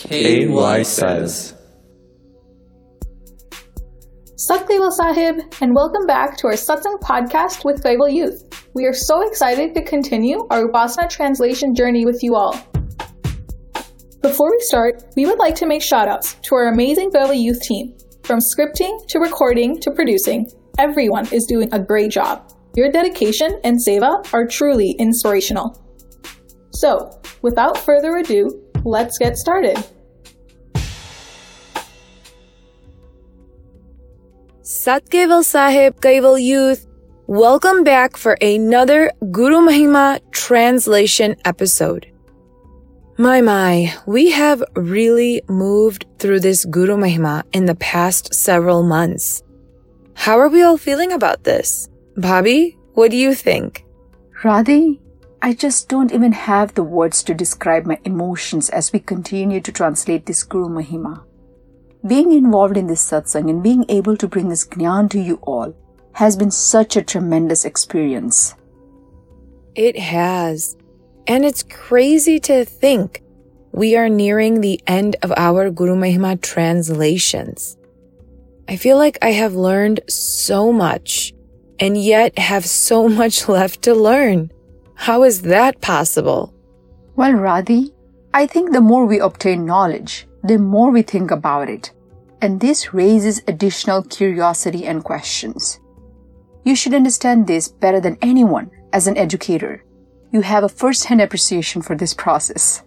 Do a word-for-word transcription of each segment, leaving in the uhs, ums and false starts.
K Y says. Sat Kaival Sahib, and welcome back to our Satsang podcast with Kaival Youth. We are so excited to continue our Upasana translation journey with you all. Before we start, we would like to make shoutouts to our amazing Kaival Youth team. From scripting to recording to producing, everyone is doing a great job. Your dedication and seva are truly inspirational. So, without further ado, let's get started. Sat Kaival Sahib, Kaival Youth, welcome back for another Guru Mahima translation episode. My, my, we have really moved through this Guru Mahima in the past several months. How are we all feeling about this? Bhabhi, what do you think? Radhi, I just don't even have the words to describe my emotions as we continue to translate this Guru Mahima. Being involved in this satsang and being able to bring this Gyan to you all has been such a tremendous experience. It has. And it's crazy to think we are nearing the end of our Guru Mahima translations. I feel like I have learned so much and yet have so much left to learn. How is that possible? Well, Radhi, I think the more we obtain knowledge, the more we think about it. And this raises additional curiosity and questions. You should understand this better than anyone as an educator. You have a first-hand appreciation for this process.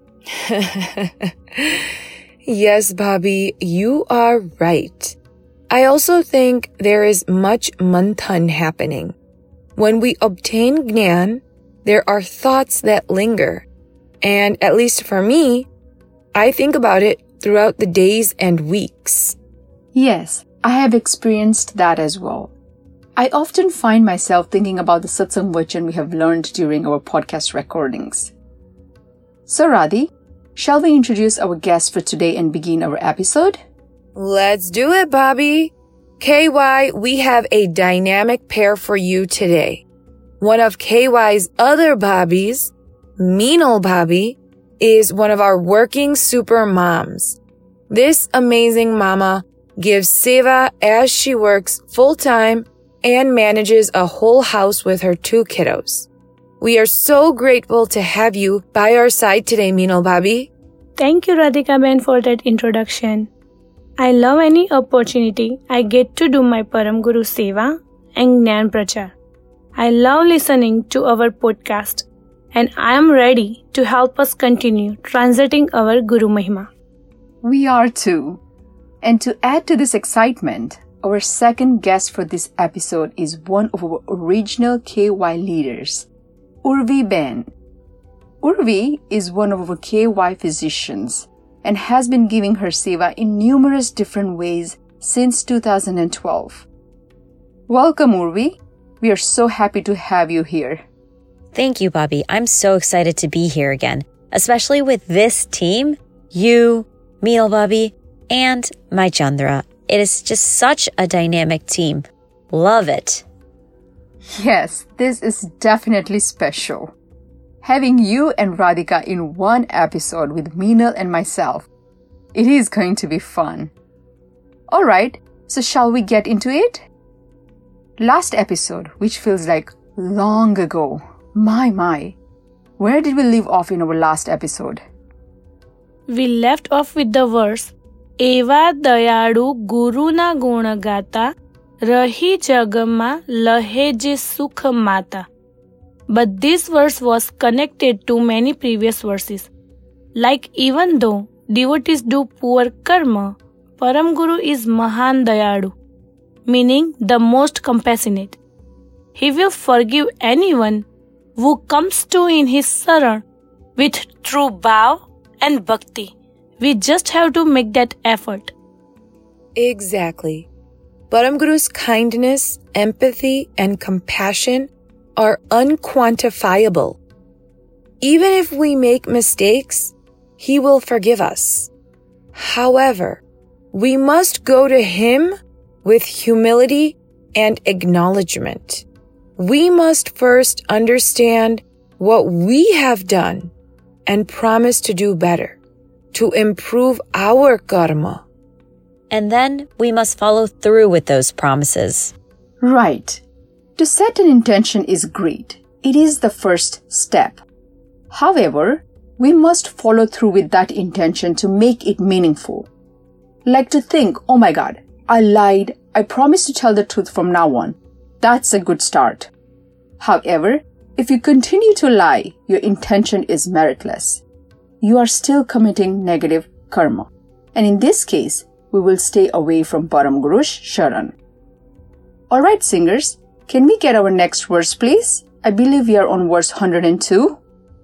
Yes, Bhabhi, you are right. I also think there is much manthan happening. When we obtain Gyan, there are thoughts that linger. And at least for me, I think about it throughout the days and weeks. Yes, I have experienced that as well. I often find myself thinking about the satsang vachan we have learned during our podcast recordings. So Radhi, shall we introduce our guest for today and begin our episode? Let's do it, Bhabhi. K Y, we have a dynamic pair for you today. One of K Y's other Bhabhis, Meenal Bhabhi, is one of our working super moms. This amazing mama gives seva as she works full-time and manages a whole house with her two kiddos. We are so grateful to have you by our side today, Meenal Bhabhi. Thank you, Radhika Ben, for that introduction. I love any opportunity I get to do my Param Guru Seva and Gyan Prachar. I love listening to our podcast, and I am ready to help us continue translating our Guru Mahima. We are too. And to add to this excitement, our second guest for this episode is one of our original K Y leaders, Urvi Ben. Urvi is one of our K Y physicians and has been giving her seva in numerous different ways since two thousand twelve. Welcome, Urvi. We are so happy to have you here. Thank you, Bhabhi. I'm so excited to be here again, especially with this team, you, Meenal Bhabhi, and my Chandra. It is just such a dynamic team. Love it. Yes, this is definitely special. Having you and Radhika in one episode with Meenal and myself, it is going to be fun. Alright, so shall we get into it? Last episode, which feels like long ago, my my, where did we leave off in our last episode? We left off with the verse, Eva dayadu guru na guna gata, rahi jagama lahe je sukh mata. But this verse was connected to many previous verses. Like even though devotees do poor karma, Param Guru is Mahan Dayadu, meaning the most compassionate. He will forgive anyone who comes to in his saran with true bhav and bhakti. We just have to make that effort. Exactly. Param Guru's kindness, empathy, and compassion are unquantifiable. Even if we make mistakes, He will forgive us. However, we must go to Him with humility and acknowledgement. We must first understand what we have done and promise to do better, to improve our karma. And then we must follow through with those promises. Right. To set an intention is great. It is the first step. However, we must follow through with that intention to make it meaningful. Like to think, oh my God, I lied. I promise to tell the truth from now on. That's a good start. However, if you continue to lie, your intention is meritless. You are still committing negative karma. And in this case, we will stay away from Param Guru's Sharan. Alright singers, can we get our next verse please? I believe we are on verse one hundred two.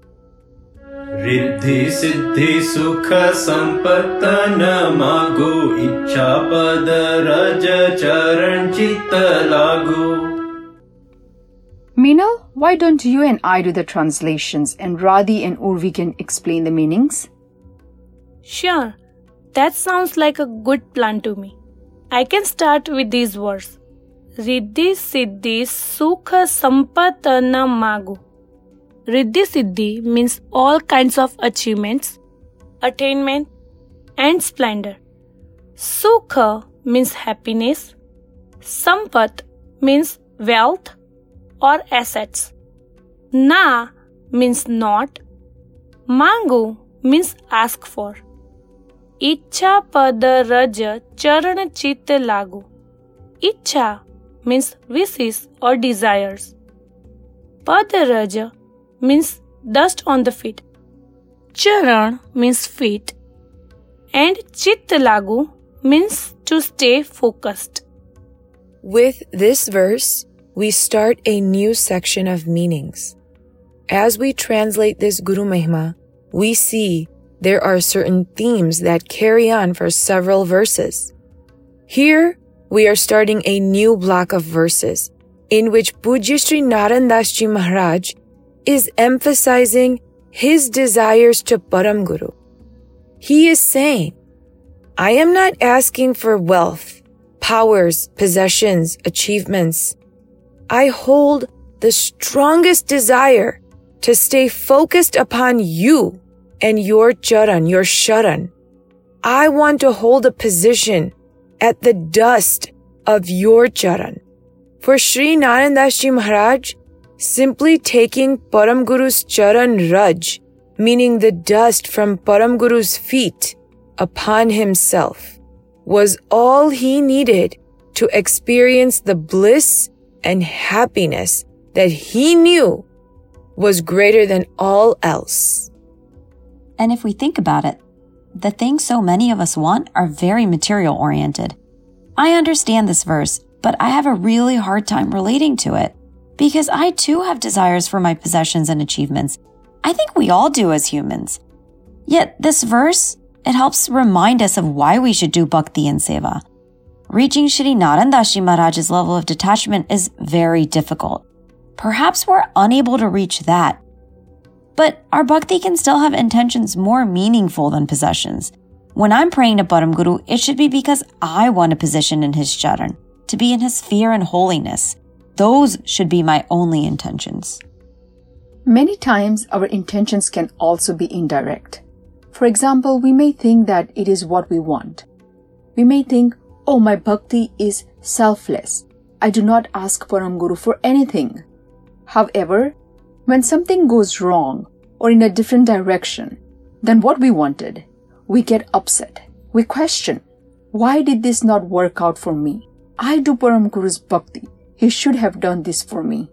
Riddhi siddhi sukha sampatana magu ichha pada raja charan chitta lagu. Meenal, why don't you and I do the translations and Radhi and Urvi can explain the meanings? Sure, that sounds like a good plan to me. I can start with these words. Riddhi Siddhi Sukha Sampatana Magu. Riddhi Siddhi means all kinds of achievements, attainment, and splendor. Sukha means happiness. Sampat means wealth or assets. Na means not. Mangu means ask for. Ichha pada raja charan chitta lagu. Ichha means wishes or desires. Pada raja means dust on the feet. Charan means feet. And chitta lagu means to stay focused. With this verse, we start a new section of meanings. As we translate this Guru Mahima, we see there are certain themes that carry on for several verses. Here, we are starting a new block of verses in which Pujya Sri Naran Das Ji Maharaj is emphasizing his desires to Param Guru. He is saying, I am not asking for wealth, powers, possessions, achievements. I hold the strongest desire to stay focused upon you and your charan, your sharan. I want to hold a position at the dust of your charan. For Sri Naran Das Ji Maharaj, simply taking Param Guru's charan raj, meaning the dust from Param Guru's feet, upon himself, was all he needed to experience the bliss and happiness that he knew was greater than all else. And if we think about it, the things so many of us want are very material oriented. I understand this verse, but I have a really hard time relating to it because I too have desires for my possessions and achievements. I think we all do as humans. Yet this verse, it helps remind us of why we should do bhakti and seva. Reaching Shri Naran Das Ji Maharaj's level of detachment is very difficult. Perhaps we're unable to reach that. But our bhakti can still have intentions more meaningful than possessions. When I'm praying to Param Guru, it should be because I want a position in his charan, to be in his fear and holiness. Those should be my only intentions. Many times our intentions can also be indirect. For example, we may think that it is what we want. We may think, oh, my bhakti is selfless. I do not ask Param Guru for anything. However, when something goes wrong or in a different direction than what we wanted, we get upset. We question, why did this not work out for me? I do Param Guru's bhakti. He should have done this for me.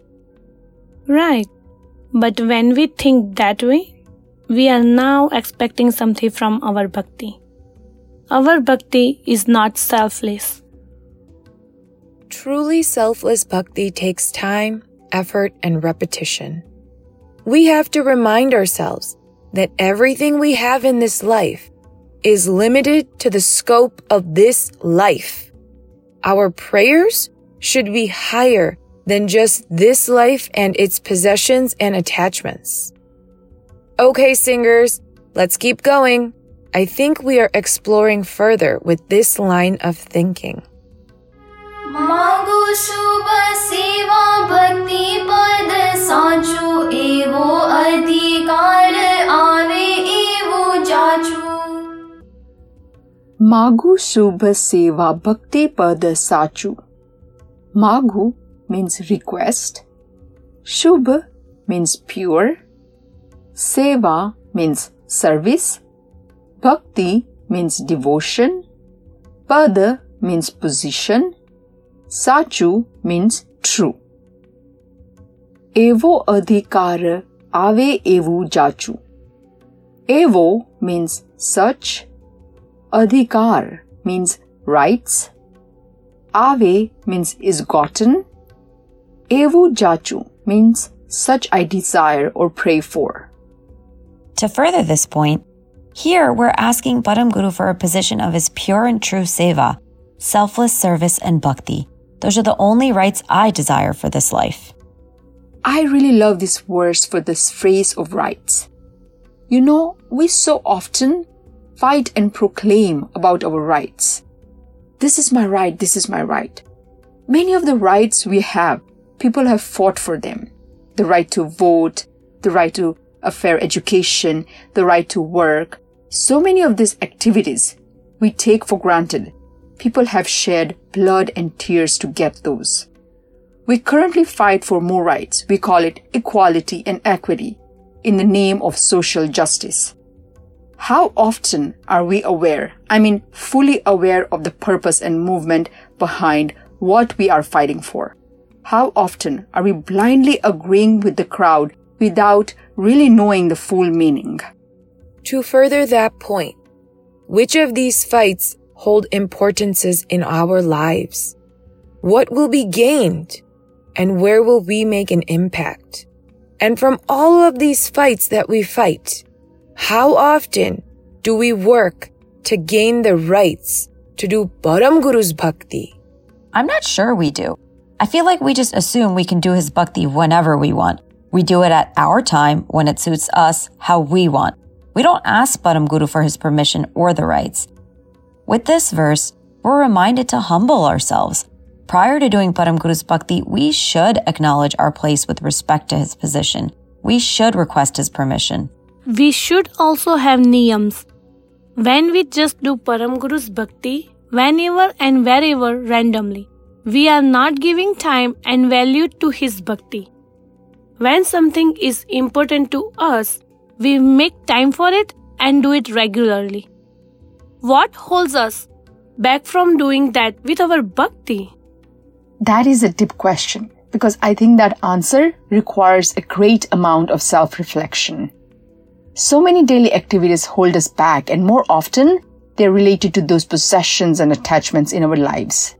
Right. But when we think that way, we are now expecting something from our bhakti. Our bhakti is not selfless. Truly selfless bhakti takes time, effort, and repetition. We have to remind ourselves that everything we have in this life is limited to the scope of this life. Our prayers should be higher than just this life and its possessions and attachments. Okay, singers, let's keep going. I think we are exploring further with this line of thinking. Magu shubha seva bhakti pad sanchu evo adhikar ave evo jachu. Magu Shubha Seva Bhakti Pada Sachu. Magu means request. Shubha means pure. Seva means service. Bhakti means devotion. Pada means position. Sachu means true. Evo adhikar ave evu jachu. Evo means such. Adhikar means rights. Ave means is gotten. Evu jachu means such I desire or pray for. To further this point, here we're asking Param Guru for a position of his pure and true seva, selfless service and bhakti. Those are the only rights I desire for this life. I really love this verse for this phrase of rights. You know, we so often fight and proclaim about our rights. This is my right, this is my right. Many of the rights we have, people have fought for them. The right to vote, the right to a fair education, the right to work. So many of these activities we take for granted. People have shed blood and tears to get those. We currently fight for more rights. We call it equality and equity in the name of social justice. How often are we aware, I mean fully aware of the purpose and movement behind what we are fighting for? How often are we blindly agreeing with the crowd without really knowing the full meaning? To further that point, which of these fights hold importances in our lives? What will be gained? And where will we make an impact? And from all of these fights that we fight, how often do we work to gain the rights to do Param Guru's bhakti? I'm not sure we do. I feel like we just assume we can do his bhakti whenever we want. We do it at our time, when it suits us, how we want. We don't ask Param Guru for his permission or the rights. With this verse, we're reminded to humble ourselves. Prior to doing Param Guru's bhakti, we should acknowledge our place with respect to his position. We should request his permission. We should also have niyams. When we just do Param Guru's bhakti, whenever and wherever randomly, we are not giving time and value to his bhakti. When something is important to us, we make time for it and do it regularly. What holds us back from doing that with our bhakti? That is a deep question, because I think that answer requires a great amount of self-reflection. So many daily activities hold us back, and more often, they're related to those possessions and attachments in our lives.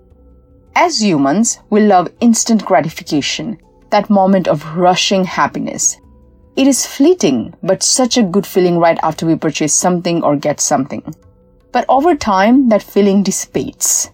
As humans, we love instant gratification, that moment of rushing happiness. It is fleeting, but such a good feeling right after we purchase something or get something. But over time, that feeling dissipates.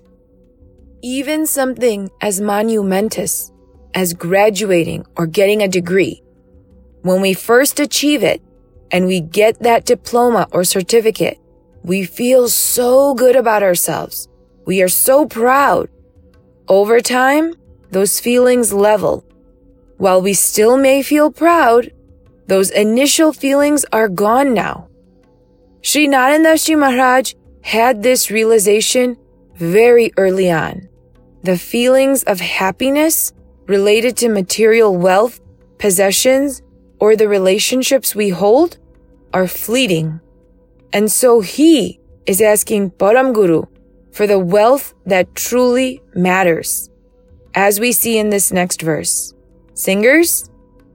Even something as monumentous as graduating or getting a degree, when we first achieve it and we get that diploma or certificate, we feel so good about ourselves. We are so proud. Over time, those feelings level. While we still may feel proud, those initial feelings are gone now. Sri Narendra Ji Maharaj had this realization very early on. The feelings of happiness related to material wealth, possessions, or the relationships we hold are fleeting. And so he is asking Param Guru for the wealth that truly matters, as we see in this next verse. Singers?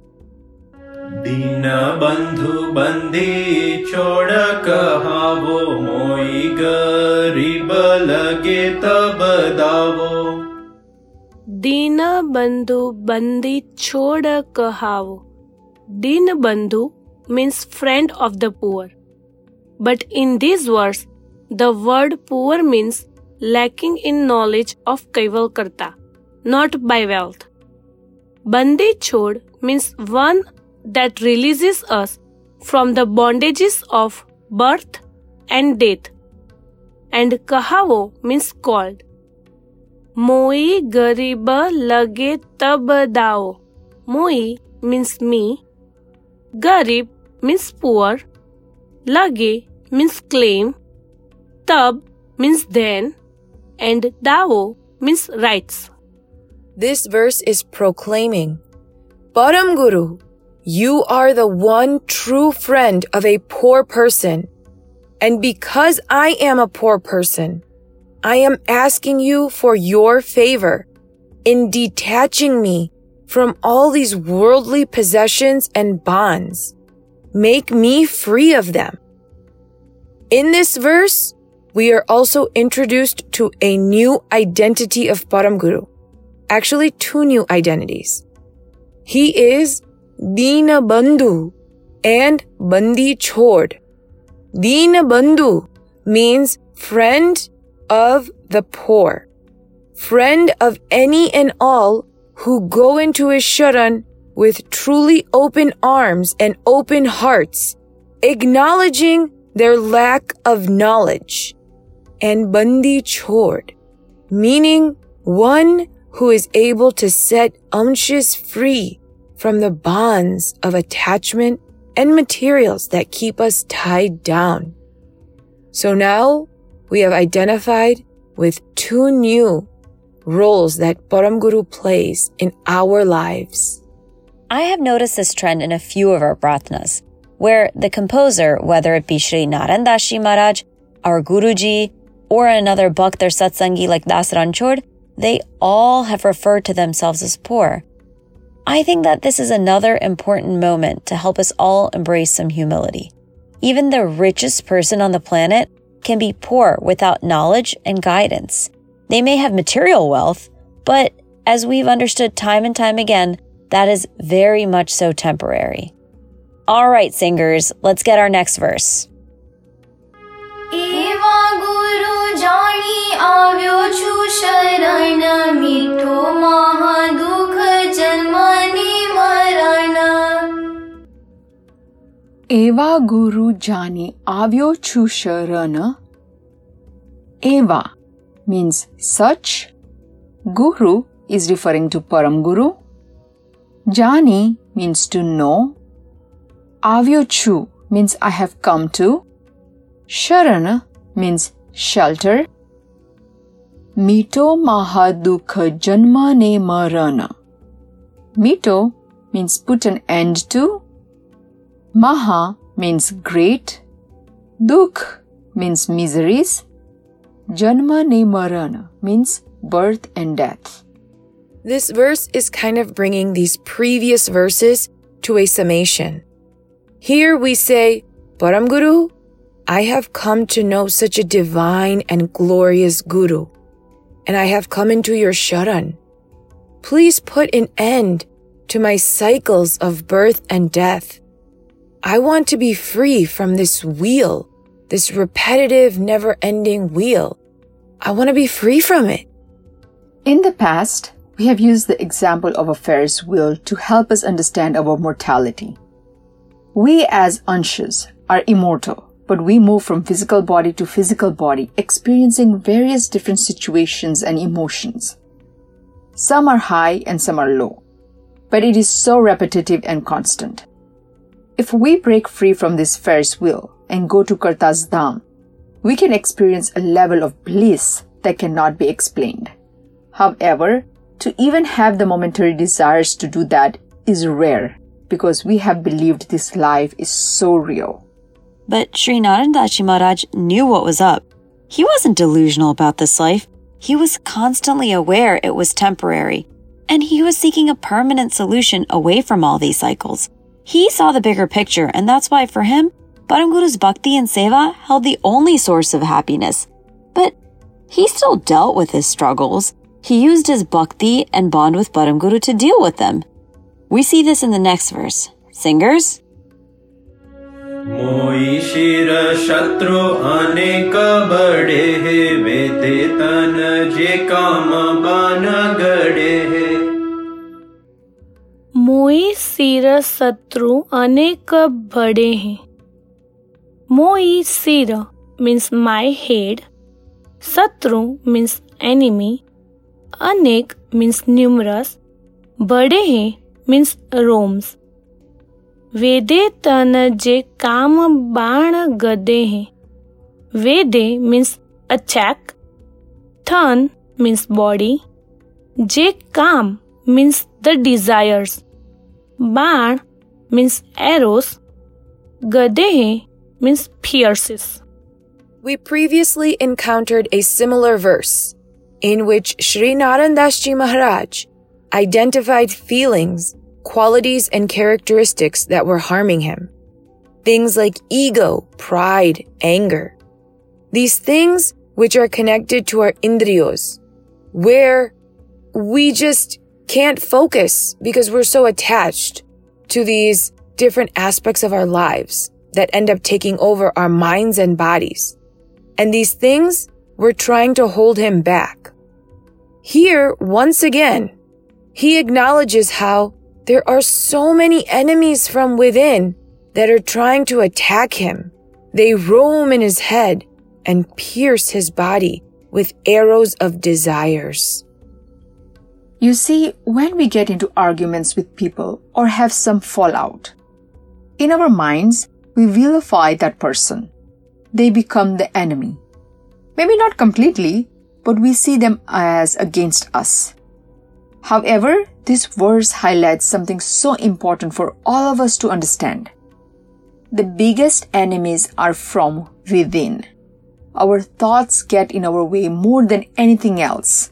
Dina bandhu bandi choda kahavo moi garib lage tab davo. Din bandhu bandi choda kahavo. Din bandhu means friend of the poor. But in this verse, the word poor means lacking in knowledge of Kaival Karta, not by wealth. Bandi chod means one that releases us from the bondages of birth and death. And kahavo means called. Moi gariba lage tab dao. Moi means me. Garib means poor. Lage means claim. Tab means then, and Dao means rights. This verse is proclaiming, Param Guru, you are the one true friend of a poor person. And because I am a poor person, I am asking you for your favor in detaching me from all these worldly possessions and bonds. Make me free of them. In this verse, we are also introduced to a new identity of Param Guru. Actually, two new identities. He is Deena Bandhu and Bandi Chhod. Deena Bandhu means friend of the poor, friend of any and all who go into his sharan with truly open arms and open hearts, acknowledging their lack of knowledge. And Bandi Chhod, meaning one who is able to set anshas free from the bonds of attachment and materials that keep us tied down. So now we have identified with two new roles that Param Guru plays in our lives. I have noticed this trend in a few of our prathanas, where the composer, whether it be Shri Narayan Das Ji Maharaj, our Guruji, or another Bhakt or Satsangi like Das Ranchod, they all have referred to themselves as poor. I think that this is another important moment to help us all embrace some humility. Even the richest person on the planet can be poor without knowledge and guidance. They may have material wealth, but as we've understood time and time again, that is very much so temporary. All right, singers, let's get our next verse. Eva Guru Jani Avyo Chu Sharan Mito Mahadukh Janmani Marana. Eva Guru Jani Avyo Chu Sharan. Eva means such. Guru is referring to Param Guru. Jani means to know. Avyo Chu means I have come to. Sharana means shelter. Mito Mahadukha Janmane Marana. Mito means put an end to. Maha means great. Dukh means miseries. Janmane Marana means birth and death. This verse is kind of bringing these previous verses to a summation. Here we say, Param Guru, I have come to know such a divine and glorious Guru, and I have come into your sharan. Please put an end to my cycles of birth and death. I want to be free from this wheel, this repetitive, never-ending wheel. I want to be free from it. In the past, we have used the example of a Ferris wheel to help us understand our mortality. We as anshas are immortal, but we move from physical body to physical body, experiencing various different situations and emotions. Some are high and some are low, but it is so repetitive and constant. If we break free from this Ferris wheel and go to Karta's Dham, we can experience a level of bliss that cannot be explained. However, to even have the momentary desires to do that is rare because we have believed this life is so real. But Sri Narayan Das Ji Maharaj knew what was up. He wasn't delusional about this life. He was constantly aware it was temporary, and he was seeking a permanent solution away from all these cycles. He saw the bigger picture, and that's why for him, Param Guru's bhakti and seva held the only source of happiness. But he still dealt with his struggles. He used his bhakti and bond with Param Guru to deal with them. We see this in the next verse. Singers? मोई शिर शत्रु अनेक बड़े है वेते तन जे काम बान गड़े है. मोई सिर शत्रु अनेक बड़े हैं. Moi Sira means my head, Satru means enemy, Anek means numerous, Bade means roams. Vede tan je kam baan gade hai. Vede means attack. Than means body. Je Kam means the desires. Baan means arrows. Gadehe means pierces. We previously encountered a similar verse in which Shri Naran Das Ji Maharaj identified feelings, qualities, and characteristics that were harming him. Things like ego, pride, anger. These things which are connected to our indriyos, where we just can't focus because we're so attached to these different aspects of our lives that end up taking over our minds and bodies. And these things were trying to hold him back. Here, once again, he acknowledges how there are so many enemies from within that are trying to attack him. They roam in his head and pierce his body with arrows of desires. You see, when we get into arguments with people or have some fallout, in our minds, we vilify that person. They become the enemy. Maybe not completely, but we see them as against us. However, this verse highlights something so important for all of us to understand. The biggest enemies are from within. Our thoughts get in our way more than anything else.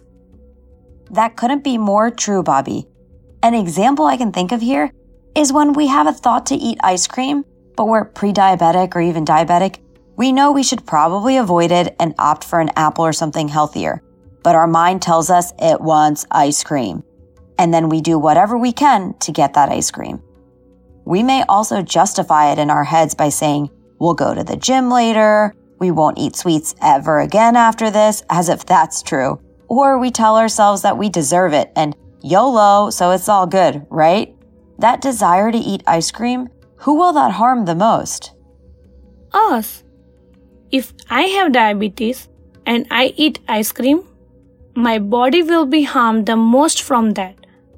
That couldn't be more true, Bobby. An example I can think of here is when we have a thought to eat ice cream, but we're pre-diabetic or even diabetic. We know we should probably avoid it and opt for an apple or something healthier. But our mind tells us it wants ice cream. And then we do whatever we can to get that ice cream. We may also justify it in our heads by saying, we'll go to the gym later, we won't eat sweets ever again after this, as if that's true. Or we tell ourselves that we deserve it and YOLO, so it's all good, right? That desire to eat ice cream, who will that harm the most? Us. If I have diabetes and I eat ice cream, my body will be harmed the most from that.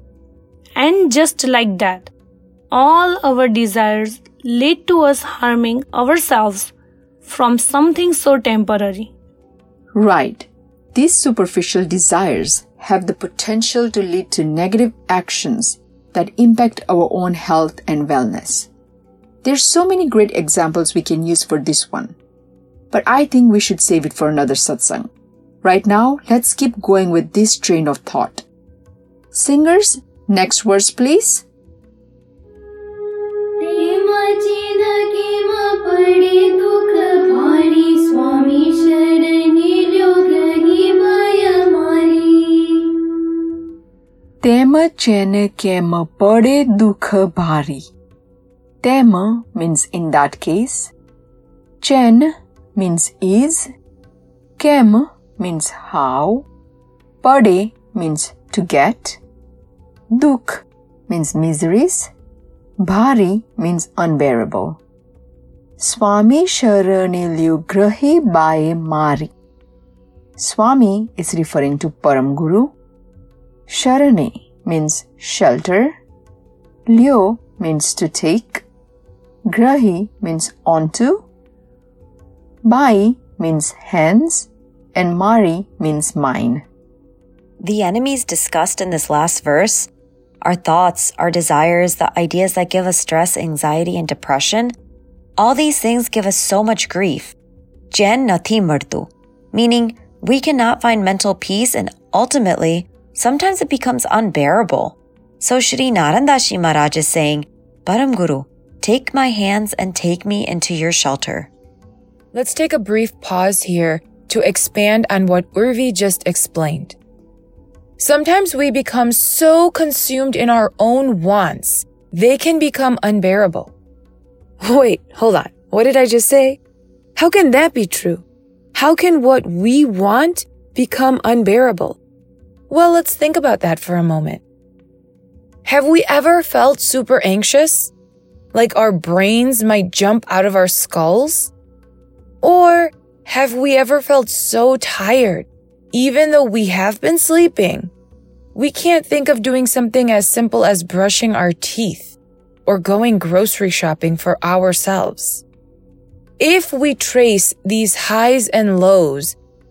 And just like that, all our desires lead to us harming ourselves from something so temporary. Right. These superficial desires have the potential to lead to negative actions that impact our own health and wellness. There's so many great examples we can use for this one, but I think we should save it for another satsang. Right now, let's keep going with this train of thought. Singers, next verse please. Tema chene kema pade dukha bhari. Tema means in that case. Chen means is. Kem means how. Pade means to get. Dukh means miseries. Bhari means unbearable. Swami Sharane Liu Grahi Bae Mari. Swami is referring to Param Guru. Sharane means shelter. Lyo means to take. Grahi means onto. Bai means hands. And Mari means mine. The enemies discussed in this last verse, our thoughts, our desires, the ideas that give us stress, anxiety, and depression, all these things give us so much grief. Jen nathi martu, meaning we cannot find mental peace and ultimately, sometimes it becomes unbearable. So Shri Naran Das Ji Maharaj is saying, Param Guru, take my hands and take me into your shelter. Let's take a brief pause here to expand on what Urvi just explained. Sometimes we become so consumed in our own wants, they can become unbearable. Wait, hold on. What did I just say? How can that be true? How can what we want become unbearable? Well, let's think about that for a moment. Have we ever felt super anxious? Like our brains might jump out of our skulls? Or have we ever felt so tired, even though we have been sleeping? We can't think of doing something as simple as brushing our teeth or going grocery shopping for ourselves. If we trace these highs and lows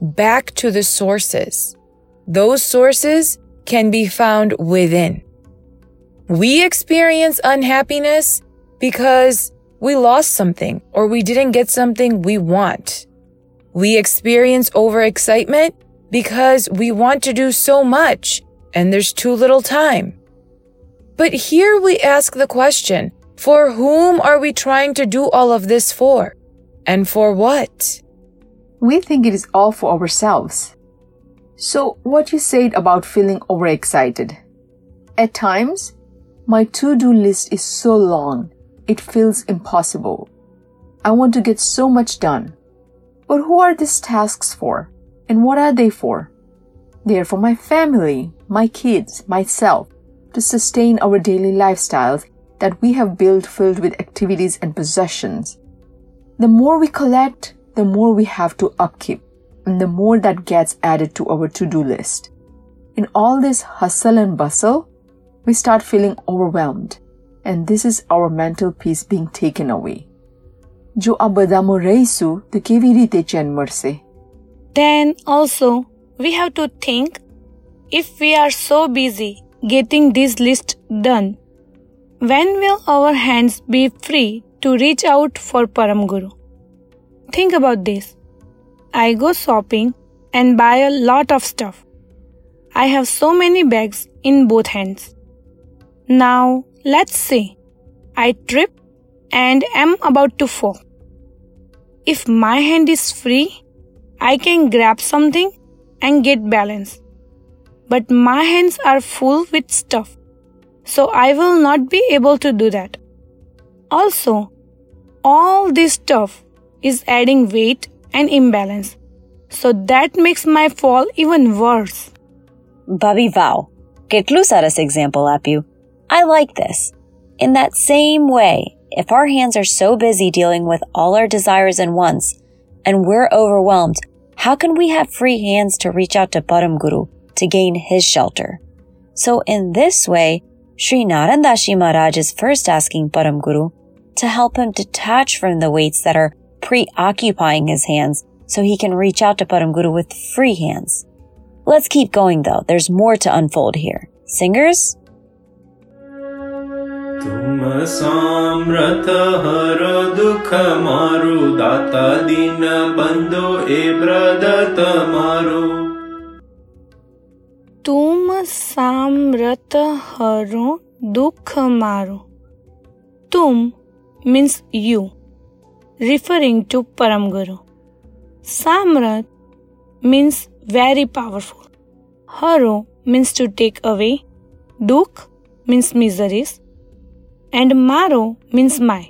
back to the sources. Those sources can be found within. We experience unhappiness because we lost something or we didn't get something we want. We experience overexcitement because we want to do so much and there's too little time. But here we ask the question, for whom are we trying to do all of this for? And for what? We think it is all for ourselves. So what you said about feeling overexcited. At times, my to-do list is so long, it feels impossible. I want to get so much done. But who are these tasks for? And what are they for? They are for my family, my kids, myself, to sustain our daily lifestyles that we have built filled with activities and possessions. The more we collect, the more we have to upkeep, and the more that gets added to our to-do list. In all this hustle and bustle, we start feeling overwhelmed, and this is our mental peace being taken away. Jo આ બધામાં રહીશું તો કેવી રીતે chain મળશે? Then also, we have to think, if we are so busy getting this list done, when will our hands be free to reach out for Param Guru? Think about this. I go shopping and buy a lot of stuff. I have so many bags in both hands. Now, let's say I trip and am about to fall. If my hand is free, I can grab something and get balance. But my hands are full with stuff, so I will not be able to do that. Also, all this stuff is adding weight and imbalance, so that makes my fall even worse. Bobby, wow. કેટલું સરસ example આપ્યું. I like this. In that same way, if our hands are so busy dealing with all our desires and wants, and we're overwhelmed, how can we have free hands to reach out to Param Guru to gain his shelter? So in this way, Sri Narandashi Maharaj is first asking Param Guru to help him detach from the weights that are preoccupying his hands so he can reach out to Param Guru with free hands. Let's keep going though. There's more to unfold here. Singers? तुम सामर्थ हर दुख मारो दाता दीन बंधो ए ब्रदत मारो. तुम सामर्थ हरो दुख मारो. Tum means you, referring to Param Guru. Samrat means very powerful. Haro means to take away. Dukh means miseries. And Maro means my.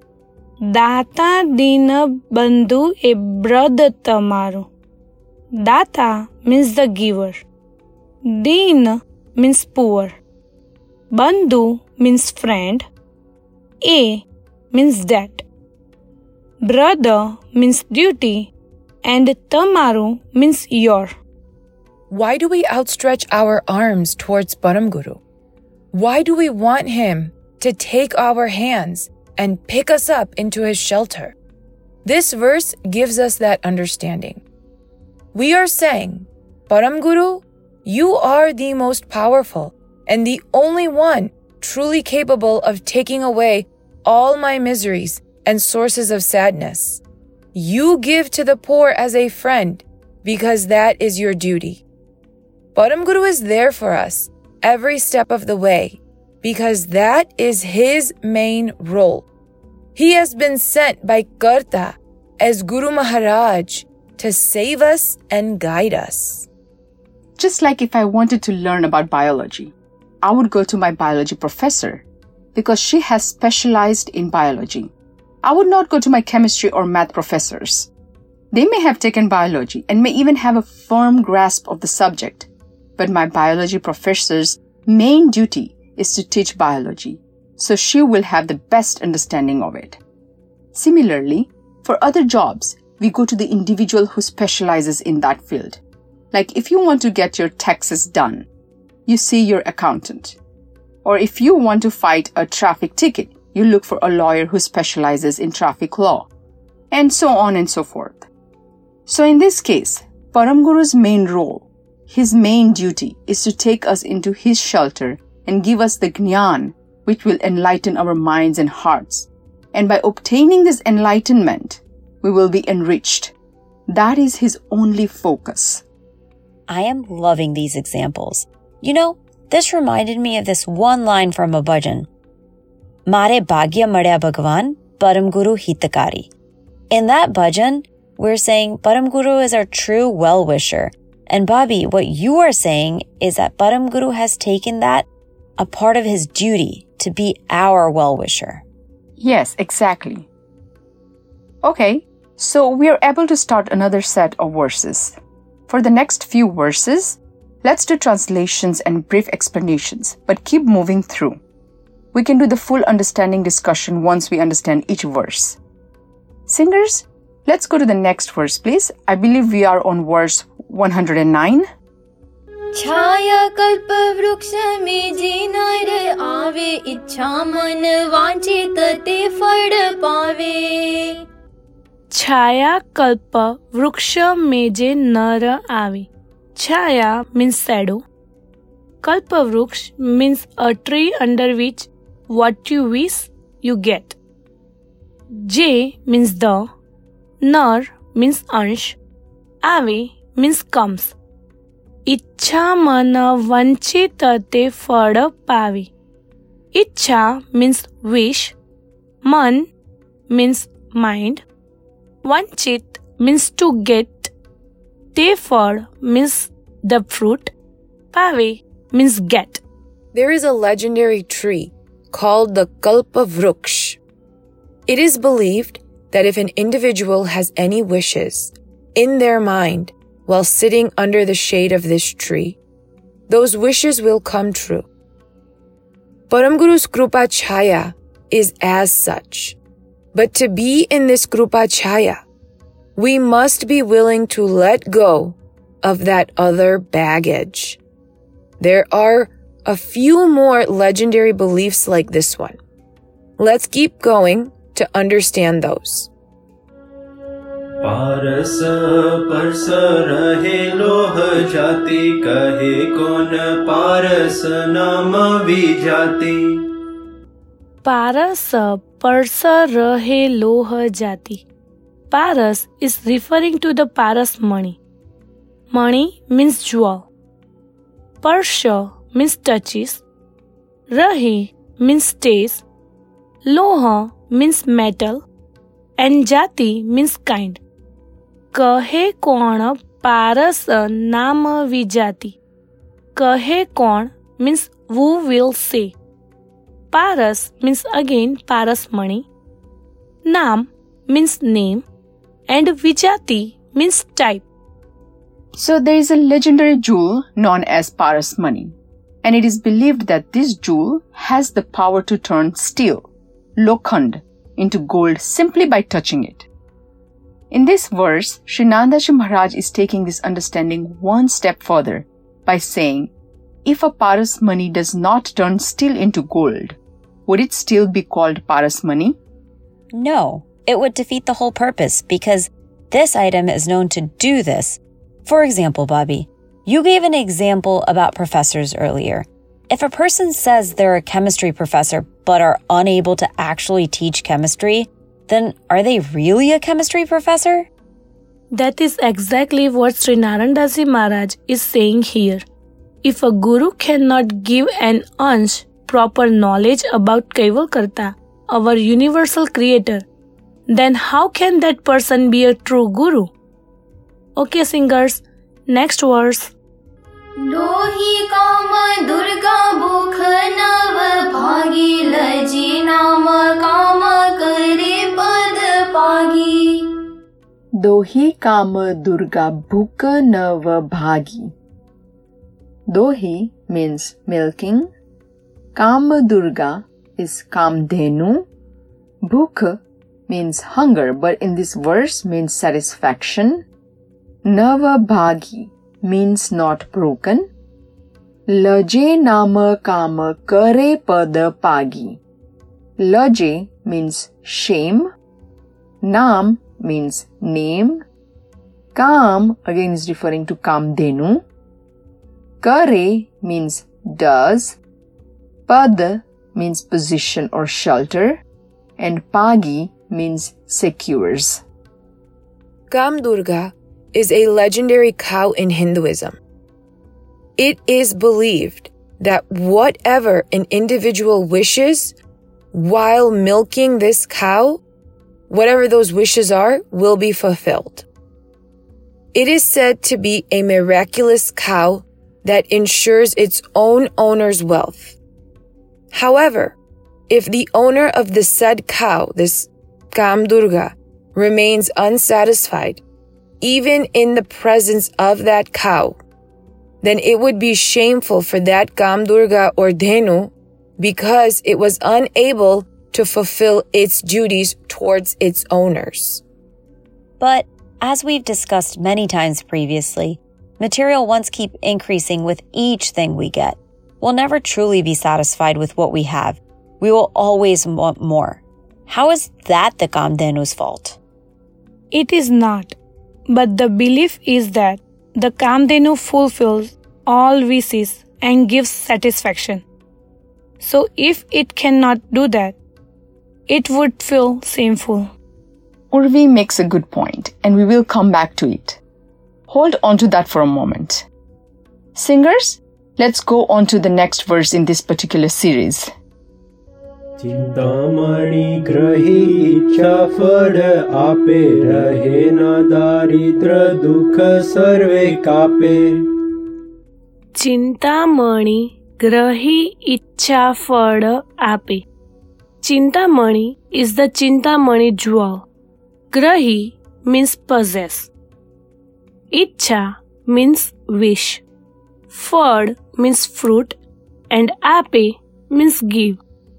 Data dina bandhu e bradata maro. Data means the giver. Din means poor. Bandhu means friend. A means debt. Brother means duty. And Tamaru means your. Why do we outstretch our arms towards Param Guru? Why do we want him to take our hands and pick us up into his shelter? This verse gives us that understanding. We are saying, Param Guru, you are the most powerful and the only one truly capable of taking away all my miseries and sources of sadness. You give to the poor as a friend because that is your duty. Param Guru is there for us every step of the way because that is his main role. He has been sent by Karta as Guru Maharaj to save us and guide us. Just like if I wanted to learn about biology, I would go to my biology professor because she has specialized in biology. I would not go to my chemistry or math professors. They may have taken biology and may even have a firm grasp of the subject, but my biology professor's main duty is to teach biology, so she will have the best understanding of it. Similarly, for other jobs, we go to the individual who specializes in that field. Like if you want to get your taxes done, you see your accountant. Or if you want to fight a traffic ticket, you look for a lawyer who specializes in traffic law, and so on and so forth. So in this case, Paramguru's main role, his main duty, is to take us into his shelter and give us the Jnana, which will enlighten our minds and hearts. And by obtaining this enlightenment, we will be enriched. That is his only focus. I am loving these examples. You know, this reminded me of this one line from a bhajan. Mare bhagya madya bhagwan, Param Guru hitakari. In that bhajan, we're saying Param Guru is our true well-wisher. And Bobby, what you are saying is that Param Guru has taken that a part of his duty to be our well-wisher. Yes, exactly. Okay, so we are able to start another set of verses. For the next few verses, let's do translations and brief explanations, but keep moving through. We can do the full understanding discussion once we understand each verse. Singers, let's go to the next verse, please. I believe we are on verse one hundred nine. छाया कल्प वृक्ष में जे नर आवे इच्छा मन वांछित ते फल पावे. छाया कल्प वृक्ष में जे नर आवे. Chaya means shadow. Kalpa Vruksh means a tree under which what you wish you get. J means the. Nar means ansh. Ave means comes. Ichha mana vanchita te fada pavi. Ichha means wish. Man means mind. Vanchit means to get. Te fad means the fruit. Pave means get. There is a legendary tree called the Kalpa Vruksh. It is believed that if an individual has any wishes in their mind while sitting under the shade of this tree, those wishes will come true. Paramguru's Krupa Chaya is as such. But to be in this Krupa Chaya, we must be willing to let go of that other baggage. There are a few more legendary beliefs like this one. Let's keep going to understand those. पारस परस रहे लोह जाति कहे कौन पारस नाम विजाति. पारस परस रहे लोह जाति. Paras is referring to the Paras Mani. Mani means jewel. Parsha means touches. Rahi means stays. Loha means metal. And Jati means kind. Kahe kaun Paras nama vijati. Kahe kaun means who will say. Paras means again Paras Mani. Nam means name. And Vijati means type. So there is a legendary jewel known as Paras Mani, and it is believed that this jewel has the power to turn steel, lokhand, into gold simply by touching it. In this verse, Sri Nandaji Maharaj is taking this understanding one step further by saying, if a Paras Mani does not turn steel into gold, would it still be called Paras Mani? No. It would defeat the whole purpose because this item is known to do this. For example, Bobby, you gave an example about professors earlier. If a person says they're a chemistry professor but are unable to actually teach chemistry, then are they really a chemistry professor? That is exactly what Sri Narandaji Maharaj is saying here. If a guru cannot give an ansh proper knowledge about Kaivalkarta, our universal creator, then how can that person be a true guru? Okay, singers, next verse. Dohi kama durga bhukh nav bhagi laji nama kama kare pad pagi. Dohi kama durga bhukh nav bhagi. Dohi means milking. Kama durga is kamdhenu. Bhukh means hunger, but in this verse means satisfaction. Nava bhagi means not broken. Laje nama kama kare pada pagi. Laje means shame. Nam means name. Kam again is referring to Kamdhenu. Kare means does. Pad means position or shelter. And Pagi means secures. Kamdurga is a legendary cow in Hinduism. It is believed that whatever an individual wishes while milking this cow, whatever those wishes are, will be fulfilled. It is said to be a miraculous cow that ensures its own owner's wealth. However, if the owner of the said cow, this Kamdurga, remains unsatisfied, even in the presence of that cow, then it would be shameful for that Kamdurga or Dhenu because it was unable to fulfill its duties towards its owners. But as we've discussed many times previously, material wants keep increasing with each thing we get. We'll never truly be satisfied with what we have. We will always want more. How is that the Kamdhenu's fault? It is not, but the belief is that the Kamdhenu fulfills all wishes and gives satisfaction. So if it cannot do that, it would feel shameful. Urvi makes a good point, and we will come back to it. Hold on to that for a moment. Singers, let's go on to the next verse in this particular series. Chintamani ग्रही इच्छा फल आपे रहे न दारिद्र दुख सर्वे कापे चिंतामणि ग्रही इच्छा फल आपे. Chintamani is the Chintamani jewel. Grahi means possess. Ichha means wish. Fad means fruit. And ape means give.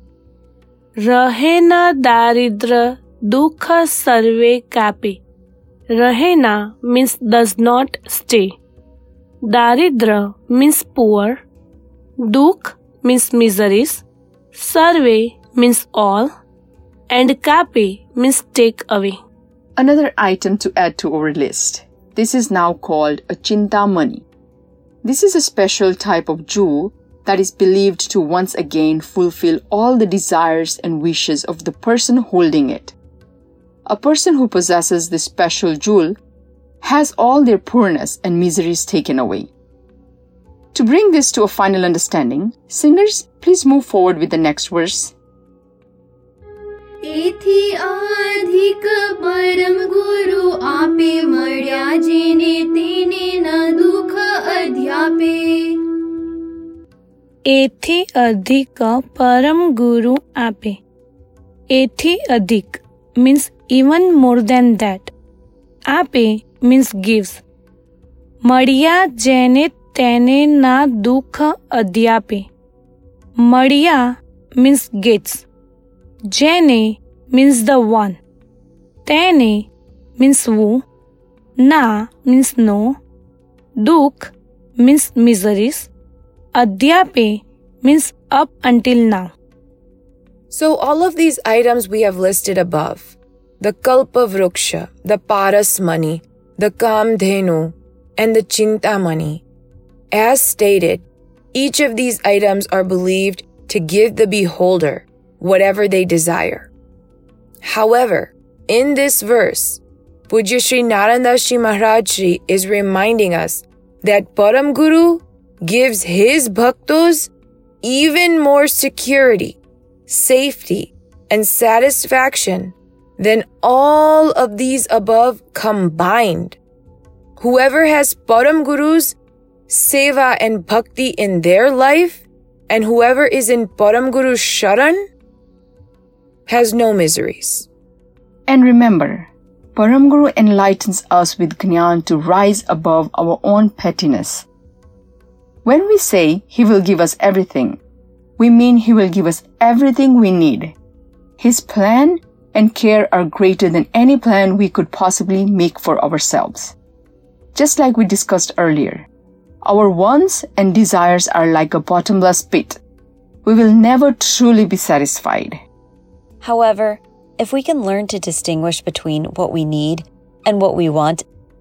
Rahena daridra dukha sarve kape. Rahena means does not stay. Daridra means poor. Dukh means miseries. Sarve means all. And kape means take away. Another item to add to our list. This is now called a Chintamani. This is a special type of jewel that is believed to once again fulfill all the desires and wishes of the person holding it. A person who possesses this special jewel has all their poorness and miseries taken away. To bring this to a final understanding, singers, please move forward with the next verse. एथी अधिक परम गुरु आपे मर्या जेने तेने न दुख अध्यापे. एथी अधिक परम guru आपे. एथी अधिक means even more than that. Ape means gives. मड़िया जेने तेने ना दुख अध्यापे. मड़िया means gets. Jene means the one. Tene means who. Na means no. Dukh means miseries. Adhyape means up until now. So all of these items we have listed above, the Kalpa Vruksha, the Parasmani, the Kamdhenu, and the Chintamani, as stated, each of these items are believed to give the beholder whatever they desire. However, in this verse, Pujya Sri Naranda Ji Maharaj Ji is reminding us that Param Guru gives his bhaktos even more security, safety, and satisfaction than all of these above combined. Whoever has Param Guru's seva and bhakti in their life, and whoever is in Param Guru's sharan, has no miseries. And remember, Param Guru enlightens us with Jnana to rise above our own pettiness. When we say He will give us everything, we mean He will give us everything we need. His plan and care are greater than any plan we could possibly make for ourselves. Just like we discussed earlier, our wants and desires are like a bottomless pit. We will never truly be satisfied. However, if we can learn to distinguish between what we need and what we want,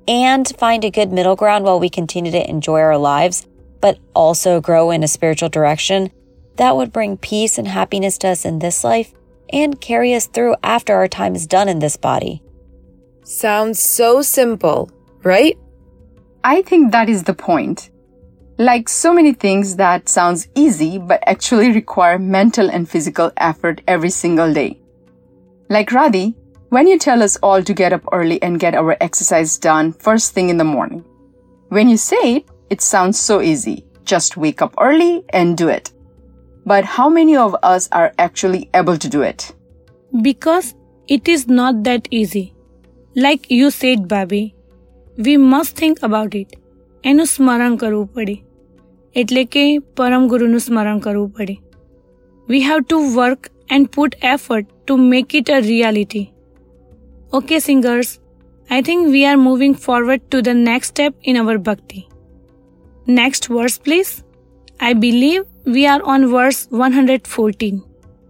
and find a good middle ground while we continue to enjoy our lives, but also grow in a spiritual direction, that would bring peace and happiness to us in this life and carry us through after our time is done in this body. Sounds so simple, right? I think that is the point. Like so many things that sounds easy but actually require mental and physical effort every single day. Like Radhi, when you tell us all to get up early and get our exercise done first thing in the morning. When you say it, it sounds so easy. Just wake up early and do it. But how many of us are actually able to do it? Because it is not that easy. Like you said, Babi, we must think about it. એનું સ્મરણ કરવું પડે. એટલે કે પરમ ગુરુનું સ્મરણ કરવું પડે. We have to work and put effort to make it a reality. Okay, singers, I think we are moving forward to the next step in our bhakti. Next verse, please. I believe we are on verse one hundred fourteen.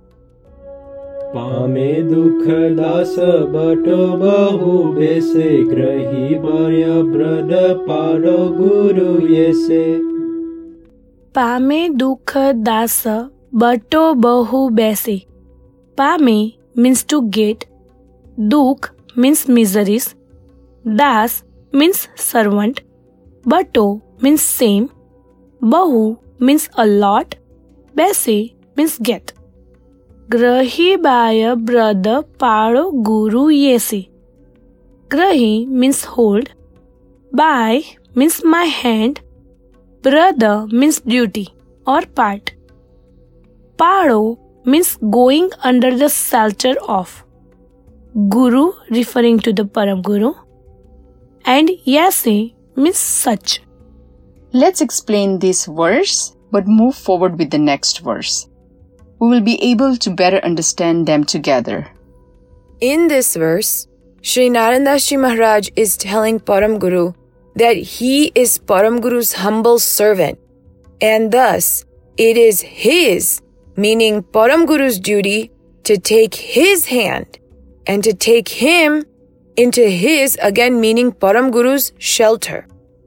पामे दुख दास बटो बहु बेसे ग्रही बार्या ब्रद पारो गुरु येसे. પામે દુઃખ દાસ બટો બહુ બેસે. પામે means to get. Dukh means miseries. Das means servant. Bato means same. Bahu means a lot. Bese means get. Grahi baya brother paro guru yesi. Grahi means hold. By means my hand. Brother means duty or part. Paro means going under the shelter of. Guru referring to the Param Guru. And Yase means such. Let's explain this verse but move forward with the next verse. We will be able to better understand them together. In this verse, Sri Narandashi Maharaj is telling Param Guru that he is Param Guru's humble servant, and thus it is his, meaning Param Guru's duty to take his hand and to take him into his, again meaning Param Guru's shelter.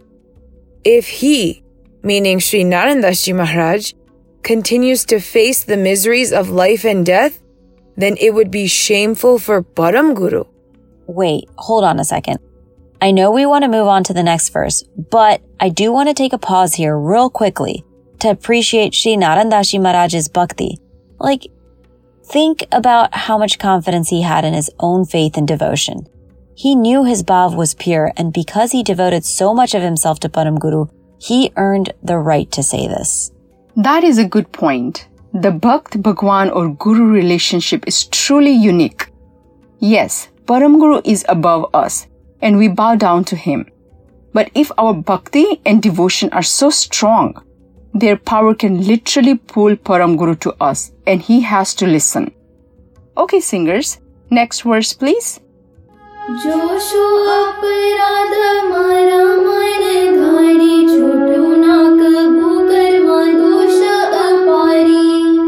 If he, meaning Sri Narandashi Maharaj, continues to face the miseries of life and death, then it would be shameful for Param Guru. Wait, hold on a second. I know we want to move on to the next verse, but I do want to take a pause here real quickly to appreciate Sri Narandashi Maharaj's bhakti. Like, think about how much confidence he had in his own faith and devotion. He knew his bhav was pure, and because he devoted so much of himself to Param Guru, he earned the right to say this. That is a good point. The Bhakt Bhagwan or Guru relationship is truly unique. Yes, Param Guru is above us, and we bow down to him. But if our bhakti and devotion are so strong, their power can literally pull Param Guru to us, and he has to listen. Okay, singers, next verse please. જોશો અપરાધ મારા મન ધારી છૂટો ના કબૂ કરવા દોષ અપારી.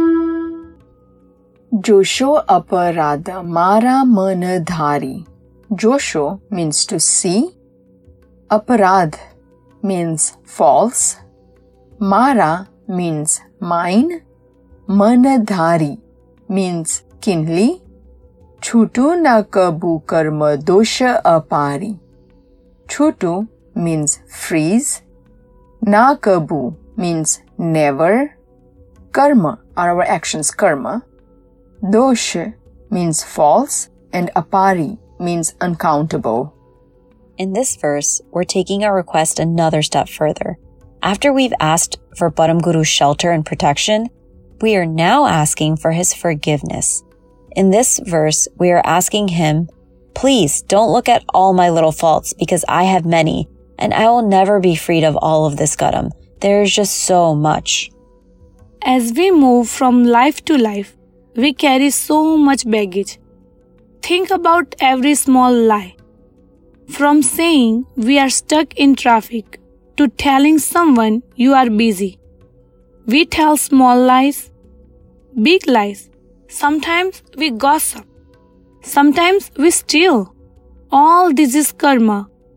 Josho aparadha mara mana dhari. Josho means to see. Aparadh means false. Mara means mine. Manadhari means kinly. Chutu na kabu karma dosha apari. Chutu means freeze. Na kabu means never. Karma are our actions, karma. Dosha means false, and apari means uncountable. In this verse, we're taking our request another step further. After we've asked for Param Guru's shelter and protection, we are now asking for his forgiveness. In this verse, we are asking him, please don't look at all my little faults because I have many, and I will never be freed of all of this garam. There is just so much. As we move from life to life, we carry so much baggage. Think about every small lie. From saying we are stuck in traffic to telling someone you are busy. We tell small lies, big lies. Sometimes we gossip. Sometimes we steal. All this is karma,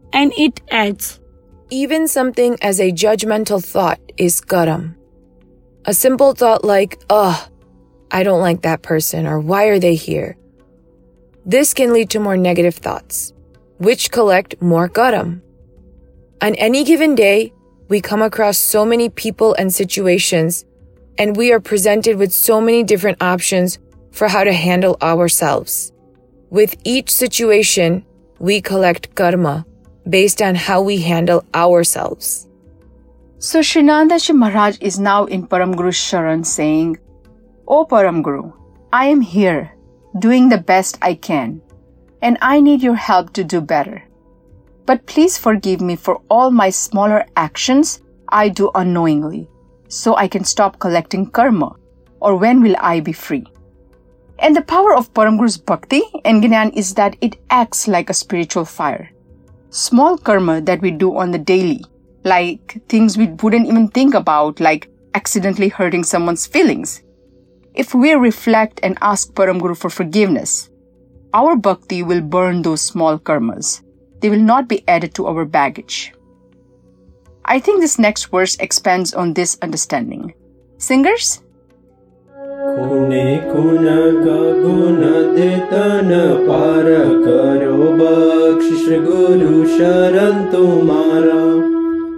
and it adds. Even something as a judgmental thought is karam. A simple thought like, ugh, I don't like that person, or why are they here? This can lead to more negative thoughts, which collect more karam. On any given day, we come across so many people and situations, and we are presented with so many different options for how to handle ourselves. With each situation, we collect karma based on how we handle ourselves. So Srinandaji Maharaj is now in Param Guru's Sharan saying, O Param Guru, I am here doing the best I can, and I need your help to do better. But please forgive me for all my smaller actions I do unknowingly, so I can stop collecting karma, or when will I be free? And the power of Param Guru's Bhakti and Gyan is that it acts like a spiritual fire. Small karma that we do on the daily, like things we wouldn't even think about, like accidentally hurting someone's feelings. If we reflect and ask Param Guru for forgiveness, our bhakti will burn those small karmas. They will not be added to our baggage. I think this next verse expands on this understanding. Singers? Kune kunaga guna detana para karo bakshish guru sharan tumara.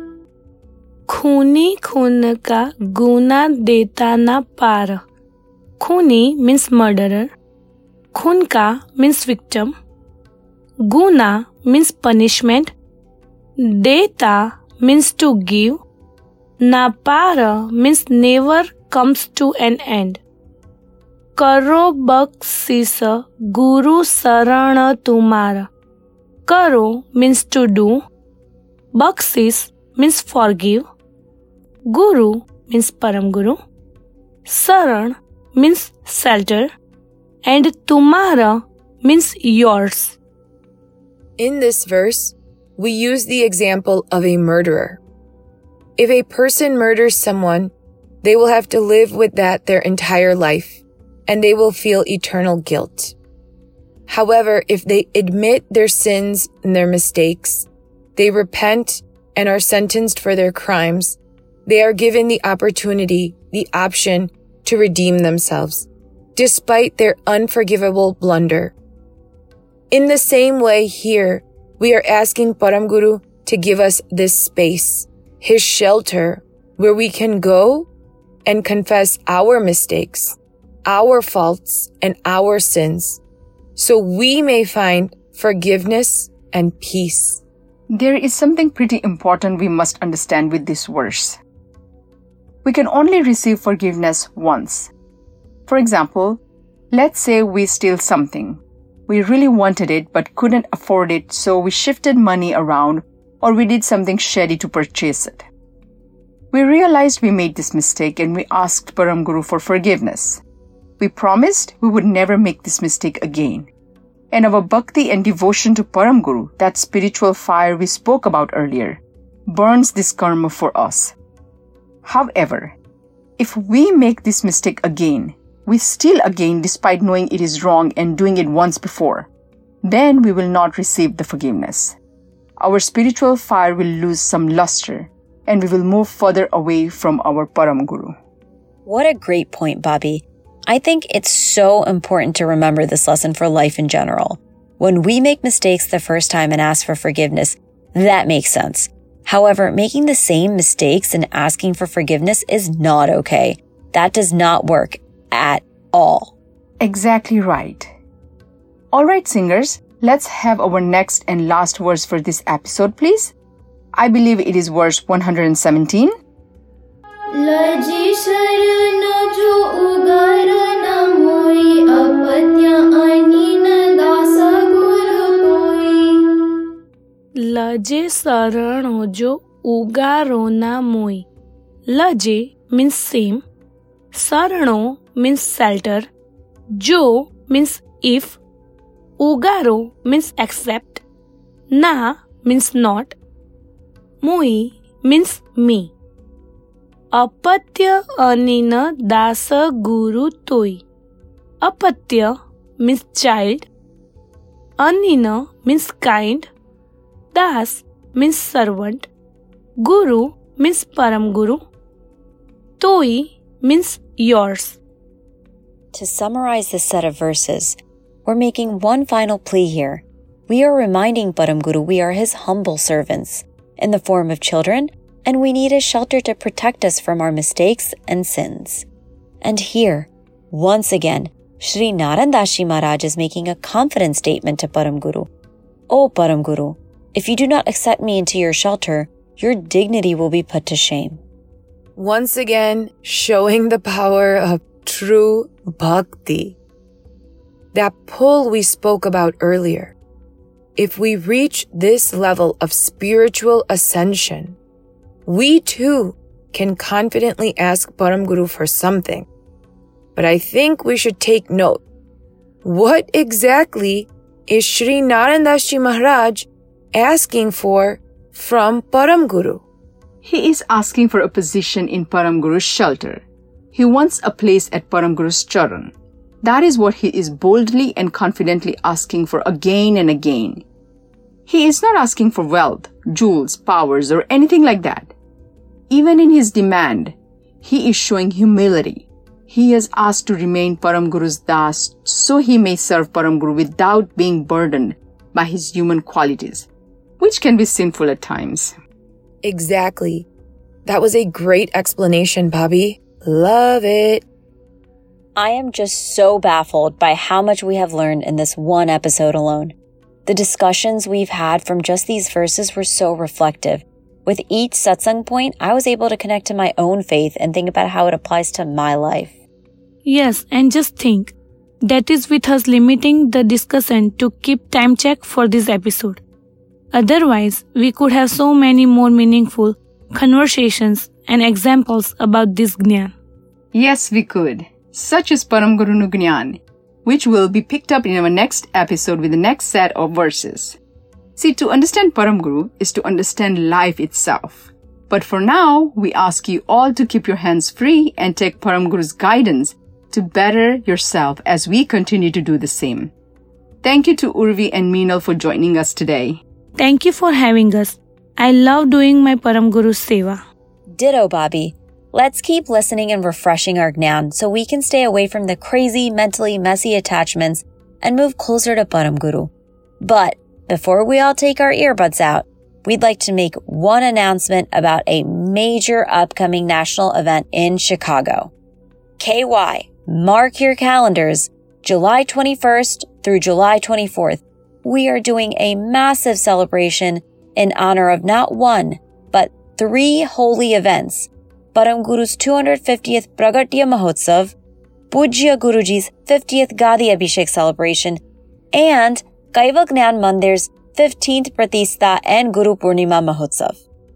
खूनी खून का गुना देता ना पार. खूनी means murderer. खून का means victim. Guna means punishment. Deta means to give. Napara means never comes to an end. Karo baksisa guru sarana tumara. Karo means to do. Baksis means forgive. Guru means Param Guru. Saran means shelter. And tumara means yours. In this verse, we use the example of a murderer. If a person murders someone, they will have to live with that their entire life, and they will feel eternal guilt. However, if they admit their sins and their mistakes, they repent and are sentenced for their crimes, they are given the opportunity, the option to redeem themselves, despite their unforgivable blunder. In the same way here, we are asking Param Guru to give us this space, his shelter, where we can go and confess our mistakes, our faults, and our sins, so we may find forgiveness and peace. There is something pretty important we must understand with this verse. We can only receive forgiveness once. For example, let's say we steal something. We really wanted it but couldn't afford it, so we shifted money around or we did something shady to purchase it. We realized we made this mistake and we asked Param Guru for forgiveness. We promised we would never make this mistake again. And our bhakti and devotion to Param Guru, that spiritual fire we spoke about earlier, burns this karma for us. However, if we make this mistake again, we steal again despite knowing it is wrong and doing it once before, then we will not receive the forgiveness. Our spiritual fire will lose some luster and we will move further away from our Param Guru. What a great point, Bobby. I think it's so important to remember this lesson for life in general. When we make mistakes the first time and ask for forgiveness, that makes sense. However, making the same mistakes and asking for forgiveness is not okay. That does not work at all. Exactly right. Alright, singers, let's have our next and last verse for this episode, please. I believe it is verse one hundred seventeen. Laji sharana jo ugarana moi apatya anina dasa guru toi. Laje sarano jo ugaro na moi. Laje means same. Sarano means shelter. Jo means if. Ugaro means accept. Na means not. Moi means me. Apatya anina dasa guru toi. Apatya means child. Anina means kind. Das means servant. Guru means Param Guru. Toi means yours. To summarize this set of verses, we're making one final plea here. We are reminding Param Guru we are his humble servants in the form of children, and we need his shelter to protect us from our mistakes and sins. And here, once again, Shri Naran Das Ji Maharaj is making a confident statement to Param Guru. O Param Guru, if you do not accept me into your shelter, your dignity will be put to shame. Once again, showing the power of true bhakti. That pull we spoke about earlier. If we reach this level of spiritual ascension, we too can confidently ask Param Guru for something. But I think we should take note. What exactly is Shri Naran Das Ji Maharaj asking for from Param Guru? He is asking for a position in Param Guru's shelter. He wants a place at Param Guru's charan. That is what he is boldly and confidently asking for again and again. He is not asking for wealth, jewels, powers, or anything like that. Even in his demand, he is showing humility. He has asked to remain Param Guru's das so he may serve Param Guru without being burdened by his human qualities, which can be sinful at times. Exactly. That was a great explanation, Bobby. Love it. I am just so baffled by how much we have learned in this one episode alone. The discussions we've had from just these verses were so reflective. With each satsang point, I was able to connect to my own faith and think about how it applies to my life. Yes, and just think, that is with us limiting the discussion to keep time check for this episode. Otherwise, we could have so many more meaningful conversations and examples about this Gyan. Yes, we could. Such as Param Guru Nu Gyan, which will be picked up in our next episode with the next set of verses. See, to understand Param Guru is to understand life itself. But for now, we ask you all to keep your hands free and take Param Guru's guidance to better yourself as we continue to do the same. Thank you to Urvi and Meenal for joining us today. Thank you for having us. I love doing my Param Guru Seva. Ditto, Bobby. Let's keep listening and refreshing our Gyan so we can stay away from the crazy, mentally messy attachments and move closer to Param Guru. But before we all take our earbuds out, we'd like to make one announcement about a major upcoming national event in Chicago. K Y, mark your calendars, July twenty-first through July twenty-fourth. We are doing a massive celebration in honor of not one, but three holy events. Param Guru's two hundred fiftieth Pragatya Mahotsav, Pujya Guruji's fiftieth Gadi Abhishek celebration, and Kaival Gnan Mandir's fifteenth Pratistha and Guru Purnima Mahotsav.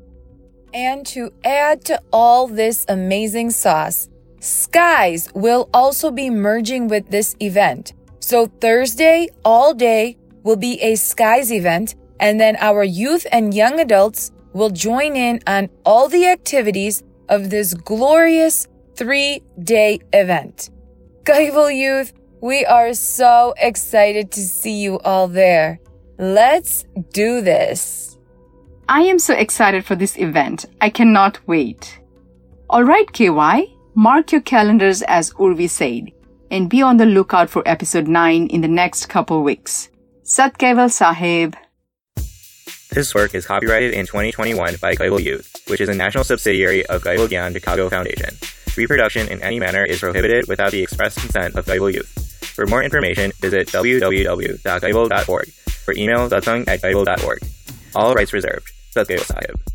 And to add to all this amazing sauce, Skies will also be merging with this event. So Thursday, all day, will be a Skies event, and then our youth and young adults will join in on all the activities of this glorious three-day event. Kaival Youth, we are so excited to see you all there. Let's do this. I am so excited for this event. I cannot wait. Alright, K Y, mark your calendars as Urvi said, and be on the lookout for episode nine in the next couple weeks. Sat Kaival Sahib. This work is copyrighted in twenty twenty-one by Kaival Youth, which is a national subsidiary of Kaival Gyan Chicago Foundation. Reproduction in any manner is prohibited without the express consent of Kaival Youth. For more information, visit w w w dot kaival dot org or email satsang at kaival dot org. All rights reserved. Sat Kaival Sahib.